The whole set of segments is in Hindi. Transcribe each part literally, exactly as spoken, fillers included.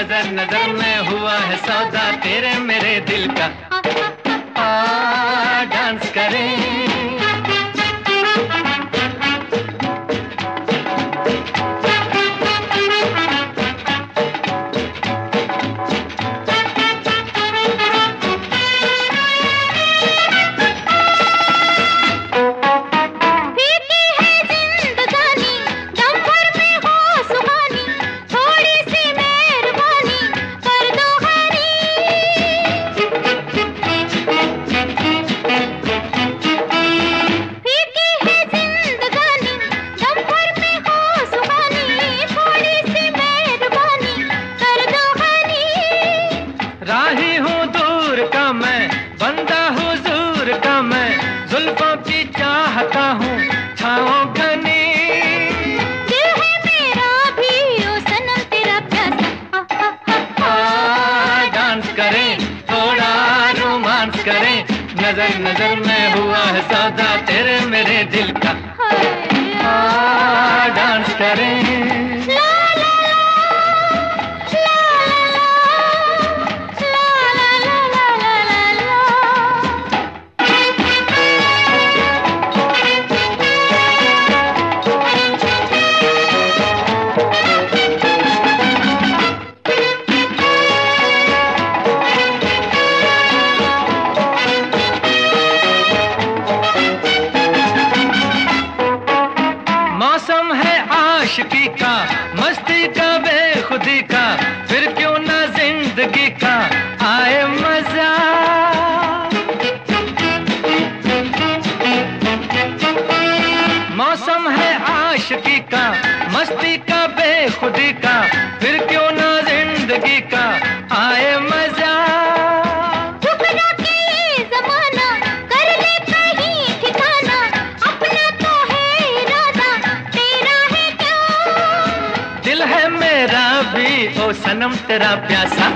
नजर नजर में हुआ है सौदा तेरे मेरे दिल का। आ डांस करें। राही हूँ दूर का मैं, बंदा हुजूर का मैं, जुल्फों की चाहता हूँ छाओ घनी। दिल है मेरा भी ओ सनम तेरा प्यासा। आ डांस करें, थोड़ा रोमांस करें, नजर नजर में हुआ है सौदा तेरे मेरे दिल का। आ डांस करें। मौसम है आशिकी का, मस्ती का, बेखुदी का, फिर क्यों ना जिंदगी का आए मजा। मौसम है आशिकी का, मस्ती का, बेखुदी का, फिर क्यों ना जिंदगी का आए मजा। दिल है मेरा भी ओ सनम तेरा प्यासा।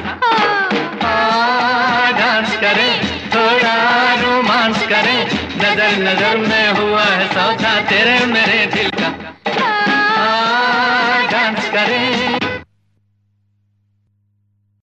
आ डांस करें, थोड़ा रोमांस करें, नजर नजर में हुआ है सौदा तेरे मेरे दिल